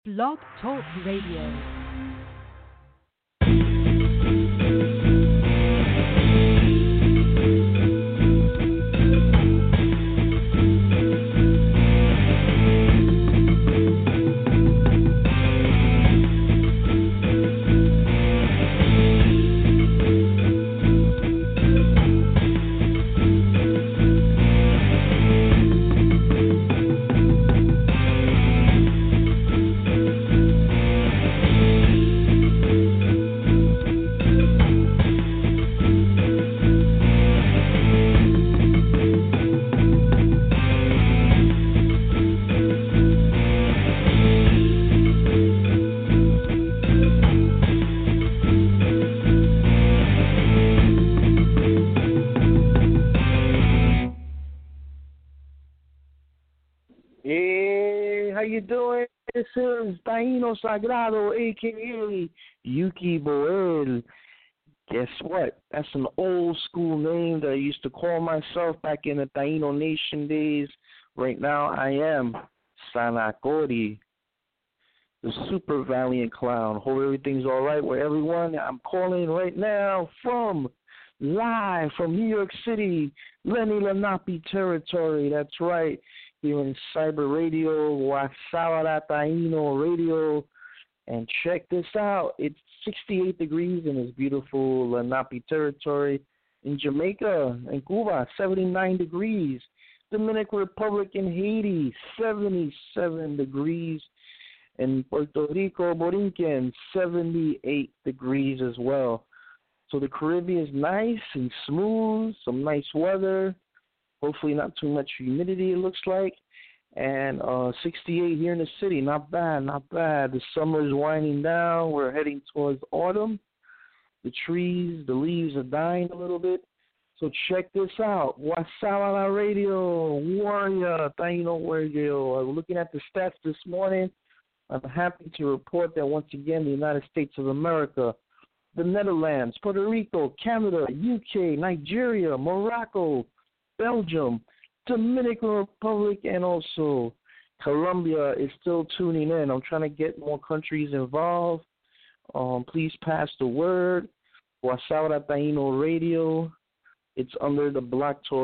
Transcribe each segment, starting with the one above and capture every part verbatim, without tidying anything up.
Blog Talk Radio. This is Taino Sagrado, a k a. Yuki Boel. Guess what? That's an old school name that I used to call myself back in the Taino Nation days. Right now, I am Sanakori, the super valiant clown. Hope everything's all right with everyone. I'm calling right now from live from New York City, Lenny Lenape territory. That's right. Here in Cyber Radio, Wasawara Taino Radio, and check this out. It's sixty-eight degrees in this beautiful Lenape territory. In Jamaica and Cuba, seventy-nine degrees. Dominican Republic and Haiti, seventy-seven degrees. In Puerto Rico, Borinquen, seventy-eight degrees as well. So the Caribbean is nice and smooth, some nice weather. Hopefully not too much humidity, it looks like. And uh, sixty-eight here in the city. Not bad, not bad. The summer is winding down. We're heading towards autumn. The trees, the leaves are dying a little bit. So check this out. Wasawara Radio, Warrior, Taino Radio. I was looking at the stats this morning. I'm happy to report that once again, the United States of America, the Netherlands, Puerto Rico, Canada, U K, Nigeria, Morocco, Belgium, Dominican Republic, and also Colombia is still tuning in. I'm trying to get more countries involved. Um, please pass the word. Wasawara Taino Radio. It's under the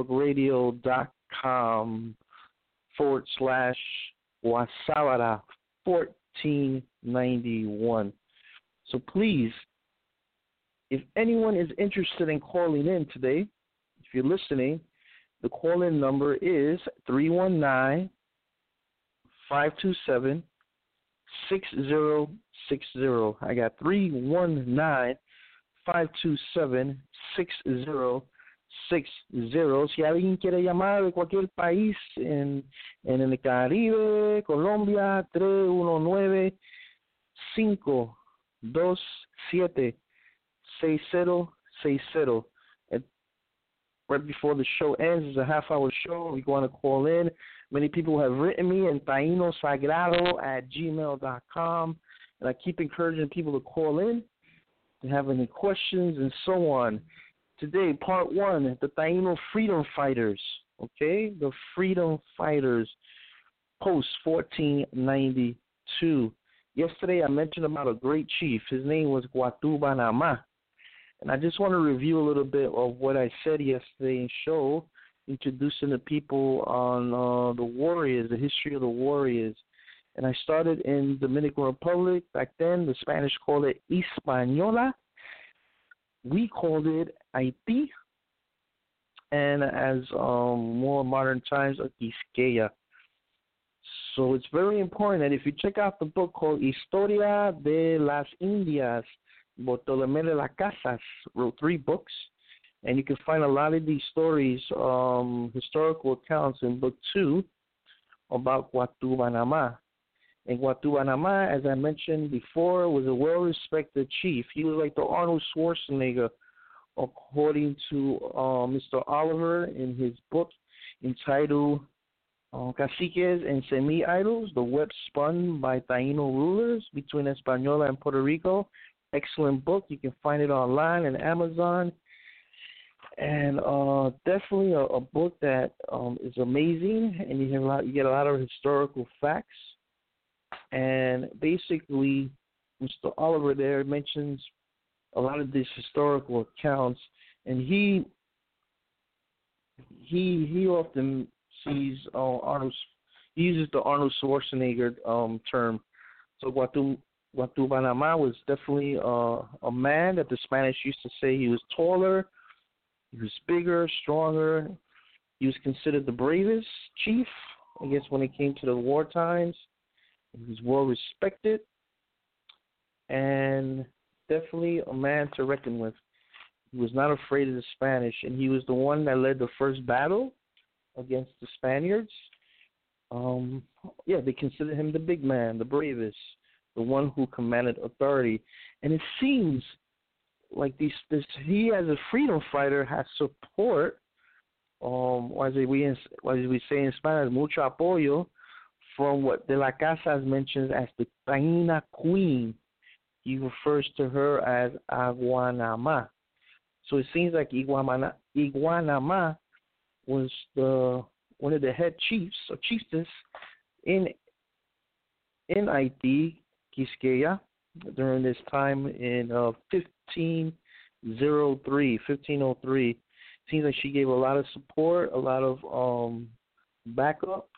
blogtalkradio.com forward slash Wasawara fourteen ninety-one. So please, if anyone is interested in calling in today, if you're listening, the call-in number is three one nine, five two seven, six zero six zero. I got three one nine, five two seven, six zero six zero. Si alguien quiere llamar de cualquier país en, en el Caribe, Colombia, tres uno nueve, cinco dos siete, seis cero seis cero. Right before the show ends, it's a half-hour show. If you want to call in, many people have written me in taino sagrado at gmail dot com, and I keep encouraging people to call in, to have any questions, and so on. Today, part one, the Taino Freedom Fighters, okay? The Freedom Fighters, post fourteen ninety-two. Yesterday, I mentioned about a great chief. His name was Guatu Banama. And I just want to review a little bit of what I said yesterday in show, introducing the people on uh, the warriors, the history of the warriors. And I started in Dominican Republic. Back then, the Spanish called it Hispaniola. We called it Haiti. And as um, more modern times, Quisqueya. So it's very important that if you check out the book called Historia de las Indias, Bartolomé de las Casas wrote three books, and you can find a lot of these stories, um, historical accounts in book two about Guatu Banama. And Guatu Banama, as I mentioned before, was a well-respected chief. He was like the Arnold Schwarzenegger, according to uh, Mister Oliver in his book entitled uh, Caciques and Semi-Idols, the web spun by Taino rulers between Española and Puerto Rico. Excellent book. You can find it online on Amazon. And uh, definitely a, a book that um, is amazing, and you, have a lot, you get a lot of historical facts. And basically, Mister Oliver there mentions a lot of these historical accounts, and he he he often sees uh, Arnold. He uses the Arnold Schwarzenegger um, term. So Guatu Guatubanama was definitely uh, a man that the Spanish used to say he was taller, he was bigger, stronger. He was considered the bravest chief, I guess, when it came to the war times. He was well respected and definitely a man to reckon with. He was not afraid of the Spanish, and he was the one that led the first battle against the Spaniards. Um, yeah, they considered him the big man, the bravest, the one who commanded authority. And it seems like these, this, he, as a freedom fighter, has support, um, as we, as we say in Spanish, mucho apoyo, from what De la Casa mentions as the Taína Queen. He refers to her as Aguanama. So it seems like Iguamana, Iguanama was the one of the head chiefs or chiefess in in Haiti, Quisqueya, during this time in uh, fifteen oh three. fifteen oh three. Seems like she gave a lot of support, a lot of um, backup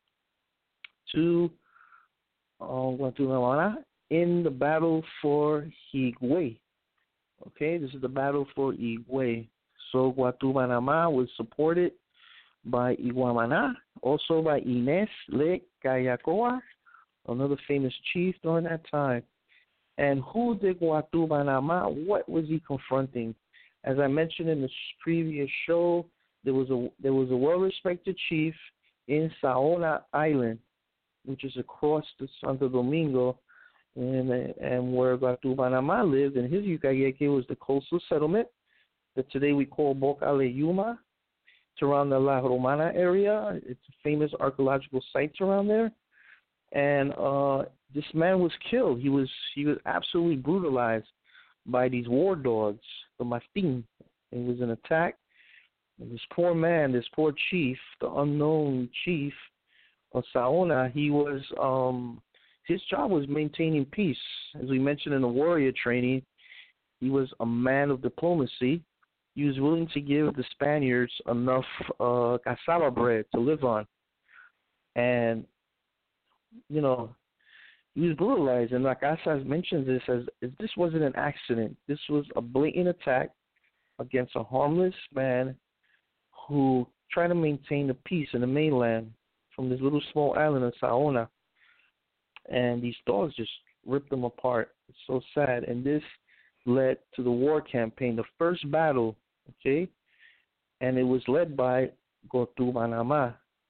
to uh, Guatemala in the battle for Higüey. Okay, this is the battle for Higüey. So Guatubanama was supported by Iguamana, also by Inés Le Cayacoa, another famous chief during that time. And who did Guatubanama? What was he confronting? As I mentioned in the previous show, there was a there was a well-respected chief in Saona Island, which is across the Santo Domingo, and and where Guatubanama lived, and his Yucayeke was the coastal settlement that today we call Boca de Yuma. It's around the La Romana area. It's famous archaeological sites around there. And uh, this man was killed. He was he was absolutely brutalized by these war dogs, the Mastin. It was an attack. And this poor man, this poor chief, the unknown chief of Saona, he was um, his job was maintaining peace. As we mentioned in the warrior training, he was a man of diplomacy. He was willing to give the Spaniards enough uh, cassava bread to live on. And, you know, he was brutalized. And like Asas mentions this, as this wasn't an accident. This was a blatant attack against a harmless man who tried to maintain the peace in the mainland from this little small island of Saona. And these dogs just ripped them apart. It's so sad. And this led to the war campaign, the first battle, okay? And it was led by Guatubanama.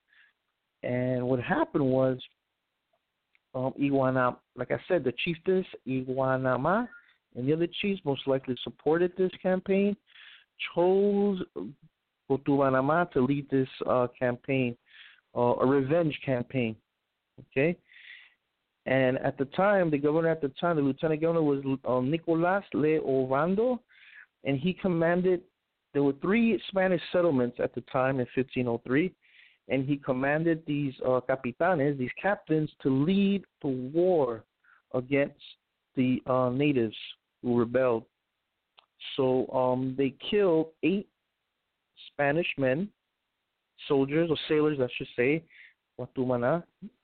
And what happened was, um, Iguanama, like I said, the chiefess, Iguanama, and the other chiefs most likely supported this campaign, chose Guatubanama to lead this uh, campaign, uh, a revenge campaign, okay? And at the time, the governor at the time, the lieutenant governor was uh, Nicolas Le Ovando, and he commanded, there were three Spanish settlements at the time in fifteen oh three, and he commanded these uh, capitanes, these captains, to lead the war against the uh, natives who rebelled. So um, they killed eight Spanish men, soldiers or sailors, I should say, Guatumana.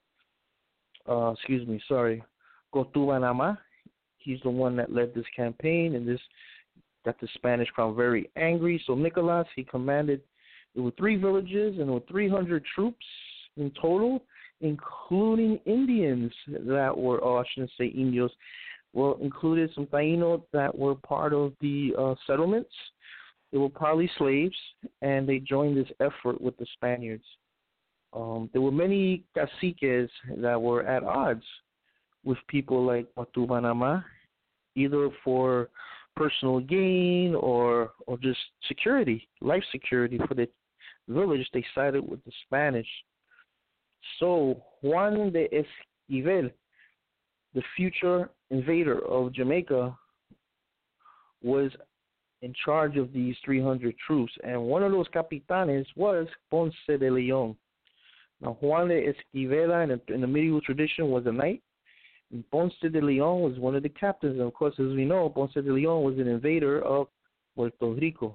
Uh, excuse me, sorry, Guatubanama. He's the one that led this campaign, and this got the Spanish crown very angry. So Nicolas, he commanded, there were three villages, and there were three hundred troops in total, including Indians that were, oh, I shouldn't say Indios, well, included some Taínos that were part of the uh, settlements. They were probably slaves, and they joined this effort with the Spaniards. Um, there were many caciques that were at odds with people like Guatubanama, either for personal gain or or just security, life security for the village. They sided with the Spanish. So Juan de Esquivel, the future invader of Jamaica, was in charge of these three hundred troops, and one of those capitanes was Ponce de Leon. Now, Juan de Esquivel in, in the medieval tradition was a knight. Ponce de Leon was one of the captains. And of course, as we know, Ponce de Leon was an invader of Puerto Rico.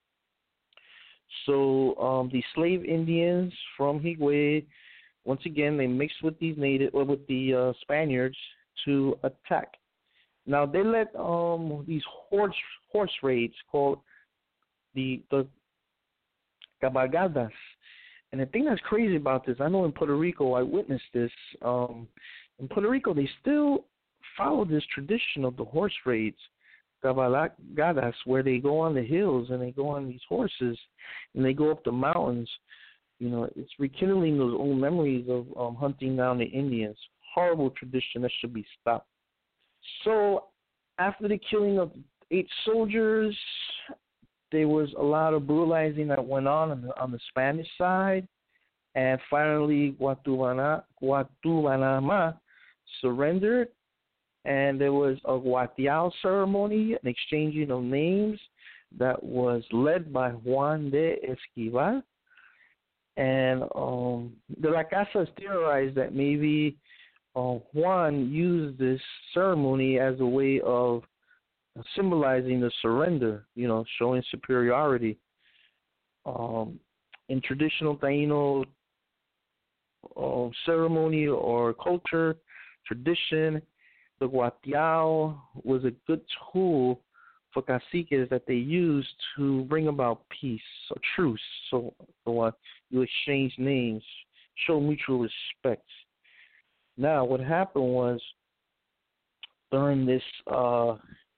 So um, the slave Indians from Higüey, once again, they mixed with these native or with the uh, Spaniards to attack. Now they led um, these horse horse raids called the the cabalgadas. And the thing that's crazy about this, I know in Puerto Rico, I witnessed this. Um, in Puerto Rico, they still follow this tradition of the horse raids, cabalgadas, where they go on the hills and they go on these horses and they go up the mountains. You know, it's rekindling those old memories of um, hunting down the Indians. Horrible tradition that should be stopped. So after the killing of eight soldiers, there was a lot of brutalizing that went on on the, on the Spanish side, and finally Guatumala, Guatumala surrendered, and there was a Guatiao ceremony, an exchanging of names that was led by Juan de Esquivel, and um, de la Casa theorized that maybe uh, Juan used this ceremony as a way of symbolizing the surrender, you know, showing superiority. Um, in traditional Taino uh, ceremony or culture, tradition, the guatiao was a good tool for caciques that they used to bring about peace, or truce. So, so uh, you exchange names, show mutual respect. Now, what happened was during this uh,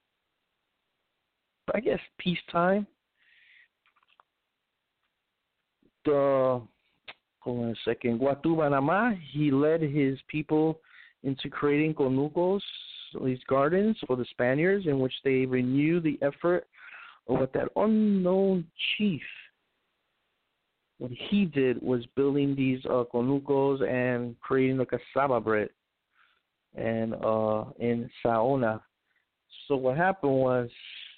I guess peacetime, the, hold on a second, Guatubanamá, he led his people into creating conucos, these gardens for the Spaniards, in which they renewed the effort of what that unknown chief, what he did was building these uh, conucos and creating the cassava bread and uh, in Saona. So what happened was,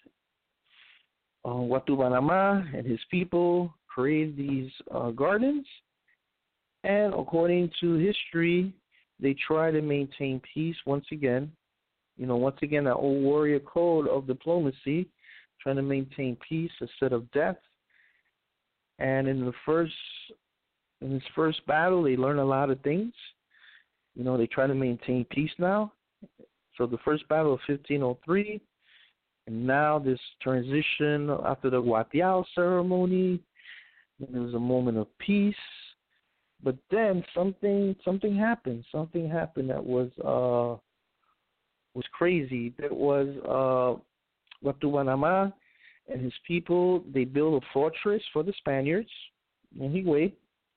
Uh, Guatubanamá and his people created these uh, gardens, and according to history, they try to maintain peace once again. You know, once again, that old warrior code of diplomacy, trying to maintain peace instead of death. And in the first, in this first battle, they learn a lot of things. You know, they try to maintain peace now. So the first battle of fifteen oh three. And now this transition after the Guatiao ceremony, there was a moment of peace. But then something something happened. Something happened that was uh, was crazy. That was uh, Guatubanamá and his people, they built a fortress for the Spaniards in Higüey.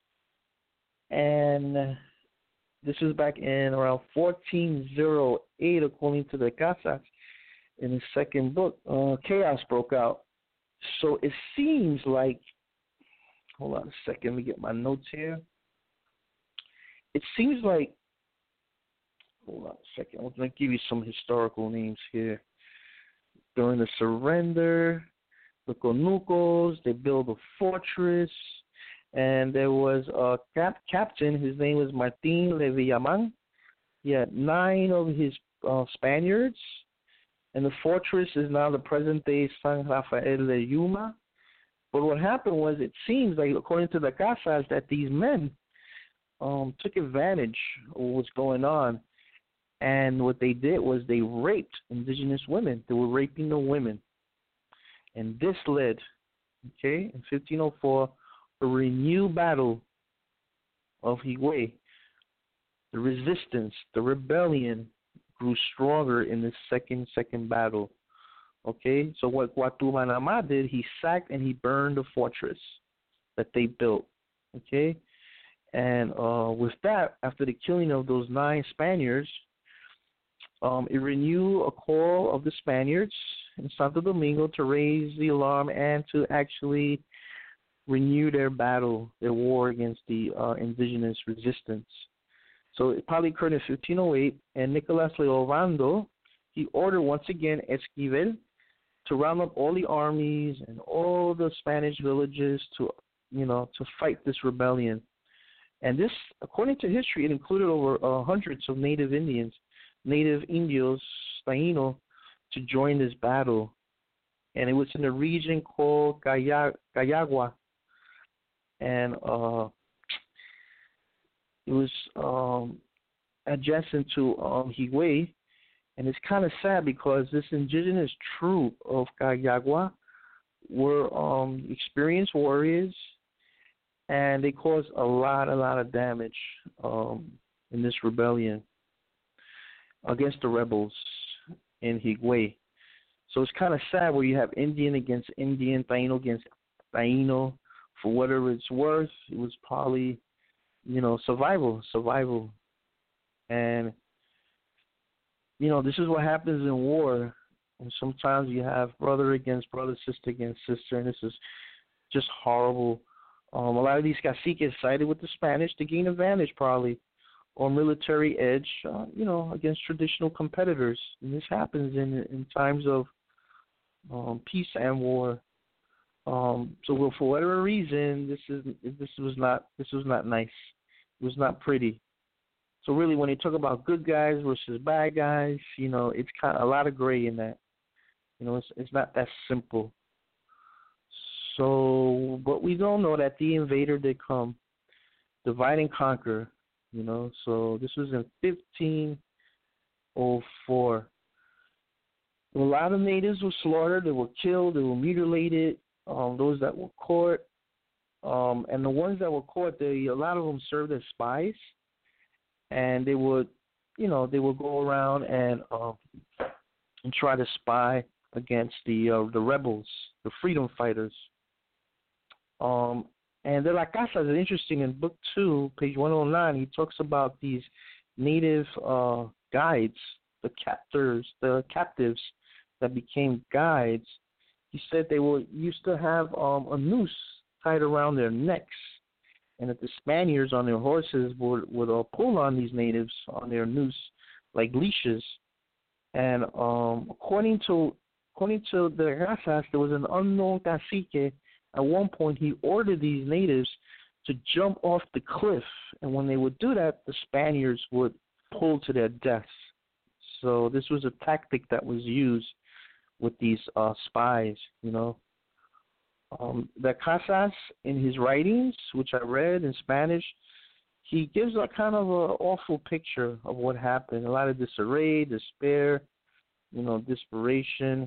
And this was back in around fourteen oh eight, according to the Casas. In his second book, uh, chaos broke out. So it seems like, hold on a second, let me get my notes here. It seems like, hold on a second, I'm going to give you some historical names here. During the surrender, the Conucos, they built a fortress, and there was a cap- captain, his name was Martin de Villaman. He had nine of his uh, Spaniards. And the fortress is now the present-day San Rafael de Yuma. But what happened was, it seems like, according to the Casas, that these men um, took advantage of what was going on. And what they did was they raped indigenous women. They were raping the women. And this led, okay, in fifteen oh four, a renewed battle of Higüey. The resistance, the rebellion, grew stronger in this second second battle. Okay, so what Guatubanamá did, he sacked and he burned the fortress that they built. Okay, and uh, with that, after the killing of those nine Spaniards, um, it renewed a call of the Spaniards in Santo Domingo to raise the alarm and to actually renew their battle, their war against the uh, indigenous resistance. So it probably occurred in fifteen oh eight, and Nicolas Leovando, he ordered once again Esquivel to round up all the armies and all the Spanish villages to, you know, to fight this rebellion. And this, according to history, it included over uh, hundreds of native Indians. native Indios, Taino, to join this battle. And it was in a region called Caya- Cayagua. And uh, it was um, adjacent to um, Higüey. And it's kind of sad because this indigenous troop of Cayagua were um, experienced warriors, and they caused a lot, a lot of damage um, in this rebellion against the rebels in Higüey. So it's kind of sad where you have Indian against Indian, Taino against Taino. For whatever it's worth, it was probably, you know, survival, survival. And, you know, this is what happens in war. And sometimes you have brother against brother, sister against sister, and this is just horrible. Um, a lot of these caciques sided with the Spanish to gain advantage, probably, or military edge, uh, you know, against traditional competitors. And this happens in in times of um, peace and war. Um, so, well, for whatever reason, this is this was not this was not nice. It was not pretty. So, really, when you talk about good guys versus bad guys, you know, it's kind of a lot of gray in that. You know, it's it's not that simple. So, but we don't know that the invader did come, divide and conquer. You know, so this was in fifteen oh four. A lot of natives were slaughtered. They were killed. They were mutilated. Um, those that were caught, um, and the ones that were caught, they a lot of them served as spies, and they would, you know, they would go around and uh, and try to spy against the uh, the rebels, the freedom fighters. Um, and De la Casa is interesting. In book two, page one oh nine, he talks about these native uh, guides, the captors, the captives that became guides. He said they were used to have um, a noose tied around their necks, and that the Spaniards on their horses would would uh, pull on these natives on their noose like leashes. And um, according to according to the Razas, there was an unknown cacique. At one point, he ordered these natives to jump off the cliff, and when they would do that, the Spaniards would pull to their deaths. So this was a tactic that was used with these uh, spies, you know. Um, the Casas, in his writings, which I read in Spanish, he gives a kind of an awful picture of what happened. A lot of disarray, despair, you know, desperation,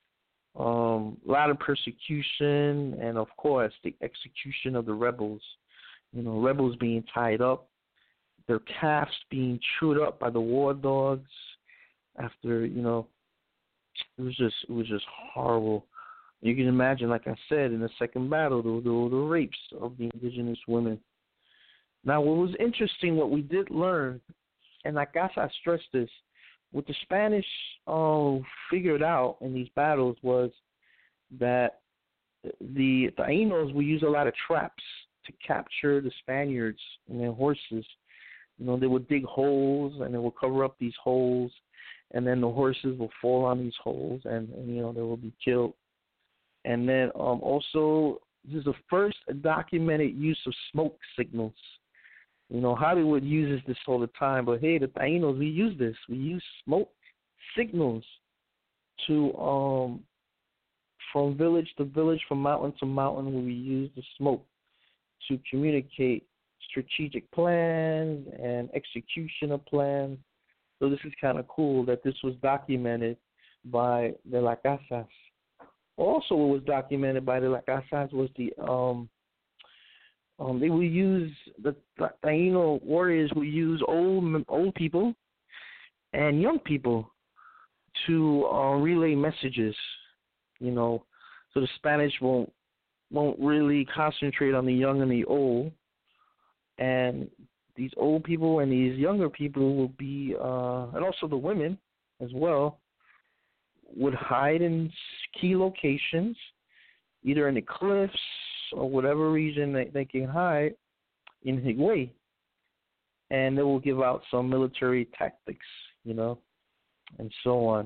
um, a lot of persecution, and, of course, the execution of the rebels. You know, rebels being tied up, their calves being chewed up by the war dogs after, you know, It was just it was just horrible. You can imagine, like I said, in the second battle, the, the, the rapes of the indigenous women. Now, what was interesting, what we did learn, and I guess I stressed this, what the Spanish uh, figured out in these battles was that the Taínos would use a lot of traps to capture the Spaniards and their horses. You know, they would dig holes, and they would cover up these holes, and then the horses will fall on these holes, and, and you know, they will be killed. And then um, also, this is the first documented use of smoke signals. You know, Hollywood uses this all the time, but hey, the Taínos, we use this. We use smoke signals to, um, from village to village, from mountain to mountain, where we use the smoke to communicate strategic plans and execution of plans. So this is kind of cool that this was documented by the La Casas. Also, what was documented by the La Casas was the um, um, they will use the Taino warriors will use old old people and young people to uh, relay messages. You know, so the Spanish won't won't really concentrate on the young and the old, and these old people and these younger people will be, uh, and also the women as well, would hide in key locations, either in the cliffs or whatever region they, they can hide in Higüey, and they will give out some military tactics, you know, and so on.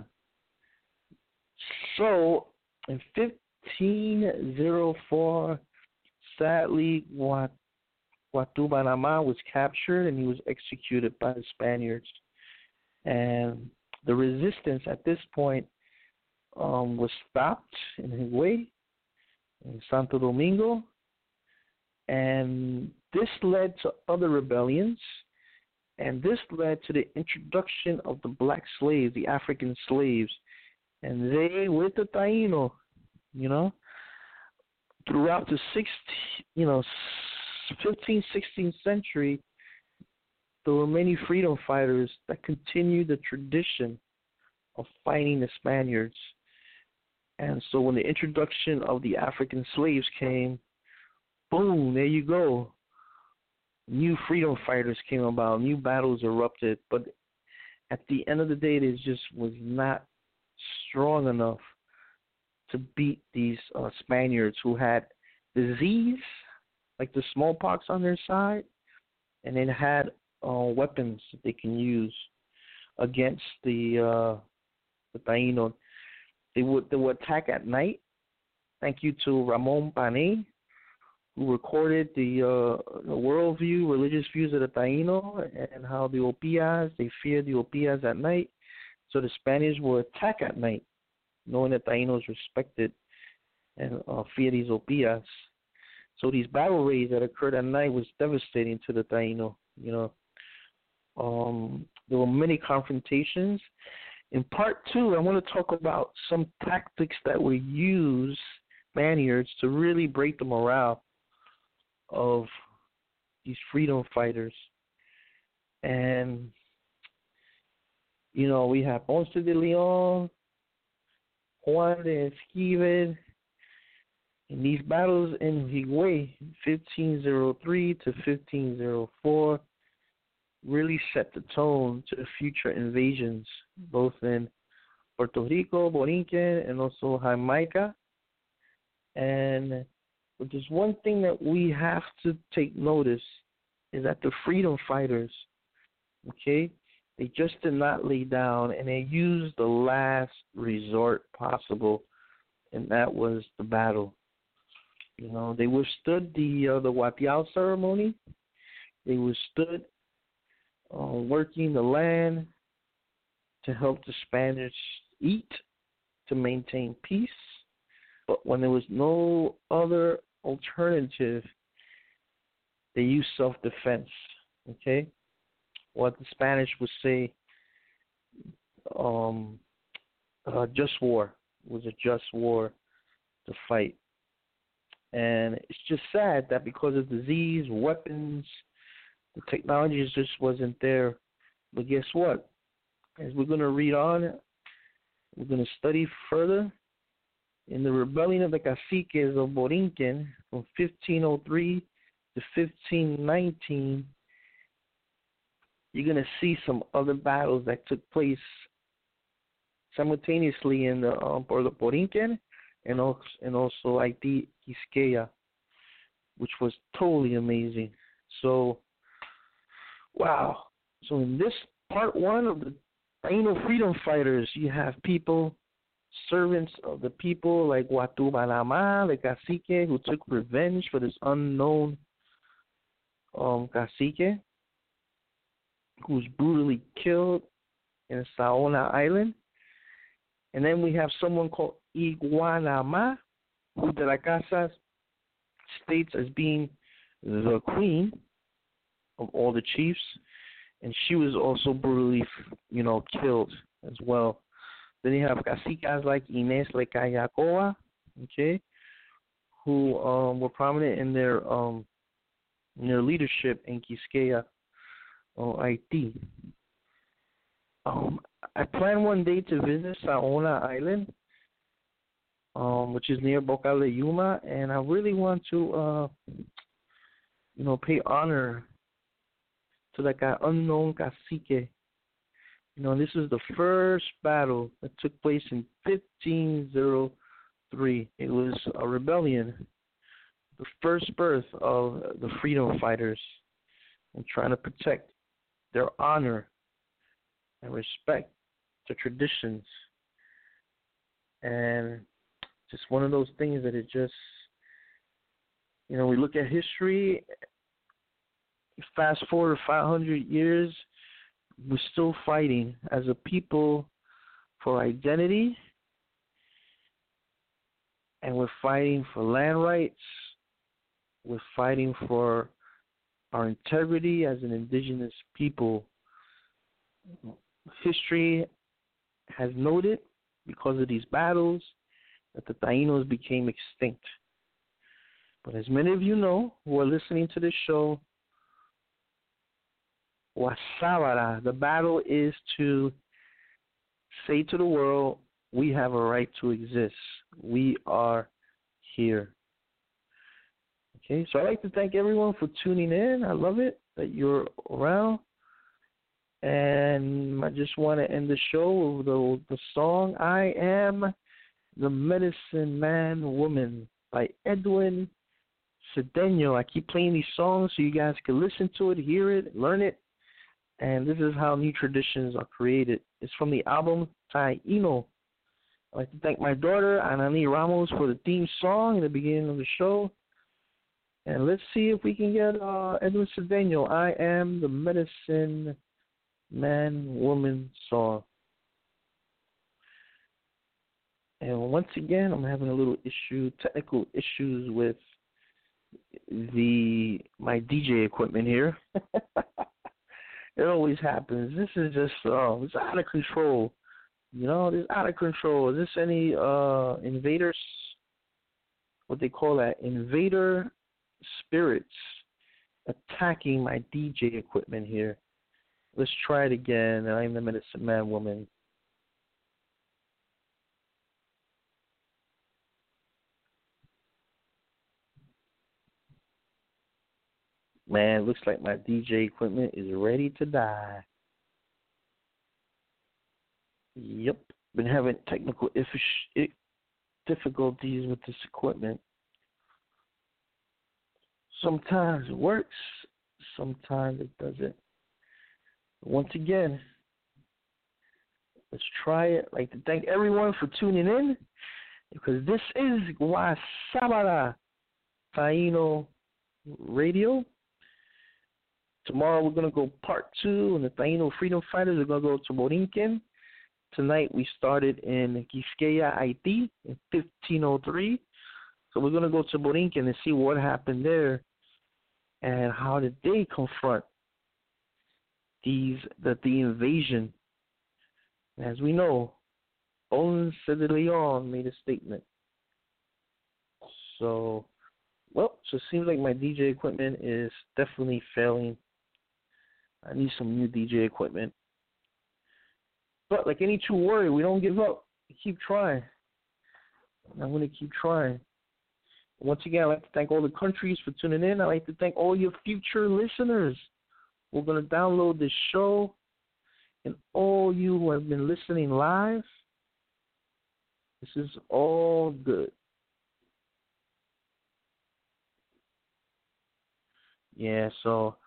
So in fifteen oh four, sadly, what Guatubanamá was captured, and he was executed by the Spaniards. And the resistance at this point um, was stopped in Higüey, in Santo Domingo, and this led to other rebellions, and this led to the introduction of the black slaves, the African slaves, and they, with the Taíno, you know, throughout the sixteenth, you know, fifteenth, sixteenth century, there were many freedom fighters that continued the tradition of fighting the Spaniards. And so when the introduction of the African slaves came, boom, there you go. New freedom fighters came about, new battles erupted, but at the end of the day, it just was not strong enough to beat these uh, Spaniards who had disease, like the smallpox on their side, and then had uh, weapons that they can use against the uh, the Taíno. They would they would attack at night. Thank you to Ramon Panay, who recorded the, uh, the worldview, religious views of the Taíno, and how the Opillas, they feared the Opillas at night. So the Spaniards would attack at night, knowing that Taínos respected and uh, fear these Opillas. So these battle raids that occurred at night was devastating to the Taíno. You know, um, there were many confrontations. In part two, I want to talk about some tactics that were used, Spaniards, to really break the morale of these freedom fighters. And, you know, we have Ponce de Leon, Juan de Esquivel, in these battles in Higüey, fifteen oh three to fifteen oh four, really set the tone to the future invasions, both in Puerto Rico, Borinquen, and also Jamaica. And but there's one thing that we have to take notice is that the freedom fighters, okay, they just did not lay down, and they used the last resort possible, and that was the battle. You know, they withstood the uh, the Guatiao ceremony. They withstood uh, working the land to help the Spaniards eat, to maintain peace. But when there was no other alternative, they used self-defense, okay? What the Spanish would say, um, uh, just war. It was a just war to fight. And it's just sad that because of disease, weapons, the technology just wasn't there. But guess what? As we're going to read on, we're going to study further. In the rebellion of the caciques of Borinquen from fifteen oh three to fifteen nineteen, you're going to see some other battles that took place simultaneously in the um, Borinquen and also, and also Haití, Quisqueya, which was totally amazing. So, wow. So in this part one of the Taíno freedom fighters, you have people, servants of the people like Watu Banama, the cacique, who took revenge for this unknown um, cacique, who was brutally killed in Saona Island. And then we have someone called Iguanama, who de la Casa states as being the queen of all the chiefs, and she was also brutally, you know, killed as well. Then you have caciques like Inés Lecayacoa, okay, who um, were prominent in their um, in their leadership in Quisqueya, or Haiti. Um, I plan one day to visit Saona Island, um, which is near Boca de Yuma, and I really want to, uh, you know, pay honor to that guy, unknown cacique. You know, this is the first battle that took place in fifteen oh three. It was a rebellion, the first birth of the freedom fighters, and trying to protect their honor and respect the traditions. And just one of those things that it just, you know, we look at history, fast forward five hundred years, we're still fighting as a people for identity, and we're fighting for land rights. We're fighting for our integrity as an indigenous people. History has noted, because of these battles, that the Tainos became extinct. But as many of you know who are listening to this show, Wasawara, the battle is to say to the world, we have a right to exist. We are here. Okay, so I'd like to thank everyone for tuning in. I love it that you're around. And I just want to end the show with the, the song, I Am the Medicine Man Woman by Edwin Cedeno. I keep playing these songs so you guys can listen to it, hear it, learn it. And this is how new traditions are created. It's from the album Taino. I'd like to thank my daughter, Anani Ramos, for the theme song in the beginning of the show. And let's see if we can get uh, Edwin Cedeno, I Am the Medicine Man Woman song. And once again, I'm having a little issue, technical issues with the my D J equipment here. It always happens. This is just, uh, it's out of control. You know, it's out of control. Is this any uh, invaders, what they call that, invader spirits attacking my D J equipment here? Let's try it again. I'm the Medicine Man Woman. Man, looks like my D J equipment is ready to die. Yep, been having technical if- difficulties with this equipment. Sometimes it works, sometimes it doesn't. Once again, let's try it. I'd like to thank everyone for tuning in, because this is Wasabara Taino Radio. Tomorrow we're going to go part two, and the Taino Freedom Fighters are going to go to Borinquen. Tonight we started in Quisqueya, Haiti in fifteen oh three. So we're going to go to Borinquen and see what happened there and how did they confront these the, the invasion. As we know, Ponce de Leon made a statement. So, well, so it seems like my D J equipment is definitely failing. I need some new D J equipment. But like any true warrior, we don't give up. We keep trying. I'm going to keep trying. Once again, I'd like to thank all the countries for tuning in. I'd like to thank all your future listeners. We're going to download this show. And all you who have been listening live, this is all good. Yeah, so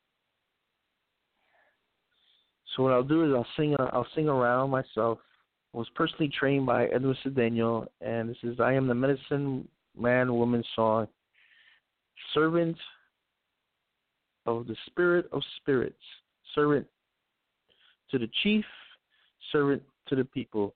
so what I'll do is I'll sing I'll sing around myself. I was personally trained by Edwin Cedeno, and this is I Am the Medicine Man Woman song. Servant of the Spirit of Spirits. Servant to the chief, servant to the people.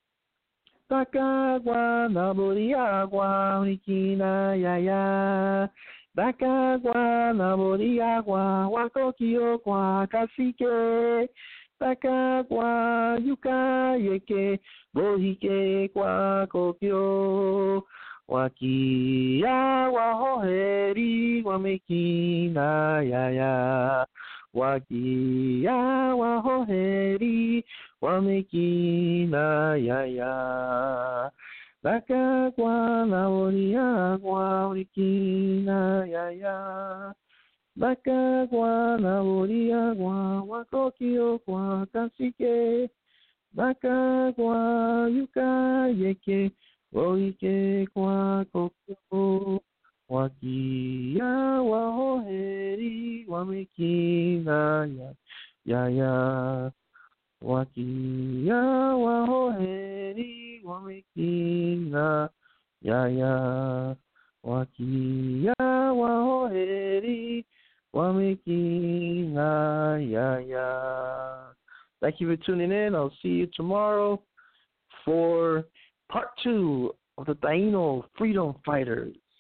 Dakagwa naboriagwa unikina yaya. Dakagwa naboriagwa wakokio kwa kasike. Dakagwa yuka yeke bohike kwa kokio. Wakia wahoheri wamekina yaya. Wakia wahoheri wamekina yaya. Dakagwa naoriagwa urikina yaya. Dakagwa naoriagwa wakokio kwa kasike. Dakagwa yuka yeke oike kwa kokio. Wakia wahoheri wamekina ya ya. Wakia wahoheri wamekina ya ya. Wakia wahoheri Wamiki na ya ya. Thank you for tuning in. I'll see you tomorrow for part two of the Taino Freedom Fighters.